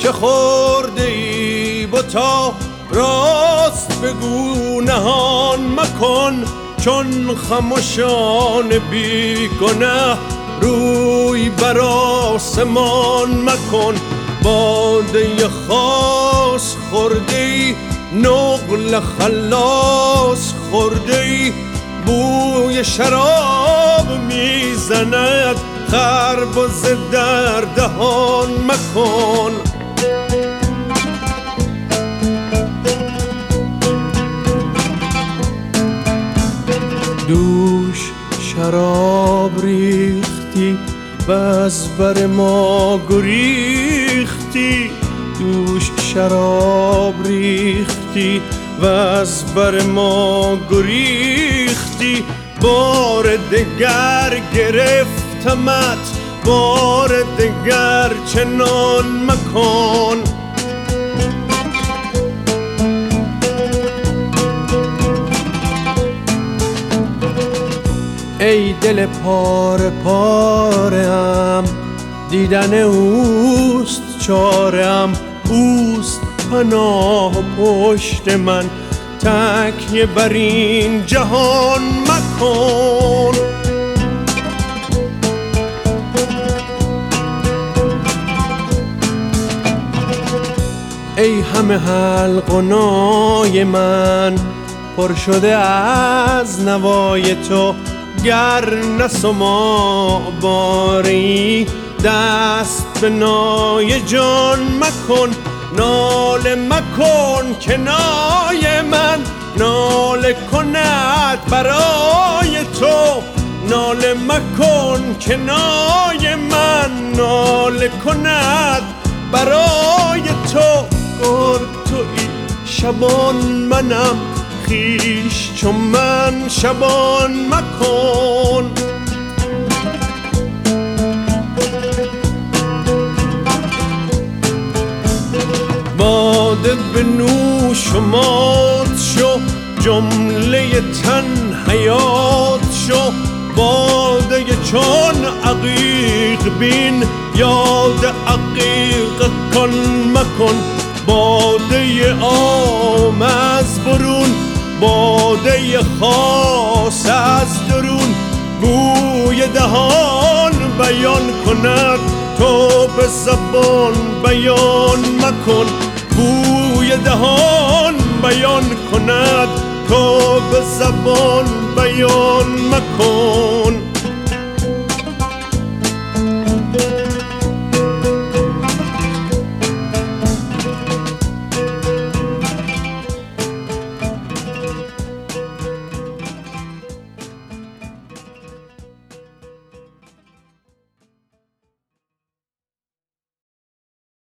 چه خورده ای بتا راست بگو نهان مکن، چون خموشان بی گناه روی بر آسمان مکن. باده خاص خورده ای، نقل خلاص خورده ای، بوی شراب میزند خربزه در دهان مکن. دوش شراب ریختی و از بر ما گریختی، دوش شراب ریختی و از بر ما گریختی. بار دگر گرفتمت، بار دگر چنان مکن. ای دل پاره پاره ام، دیدن اوست چاره ام، اوست پناه پشت من، تکیه بر این جهان مکن. ای همه حلق و نای من پر شده از نوای تو، گر نسما باری دست به نای جان مکن. ناله مکن که نای من ناله کند برای تو، ناله مکن که نای من ناله کند برای تو. گرگ تویی شبان منم، خویش چون من شبان مکن. باده به نوش و مات شو، جمله تن حیات شو. باده چون عقیق بین، یاد عقیق کن مکن. باده عام از برون، باده خاص از درون، بوی دهان بیان کند تو به زبان بیان مکن. بوی دهان بیان کند تو به زبان بیان مکن.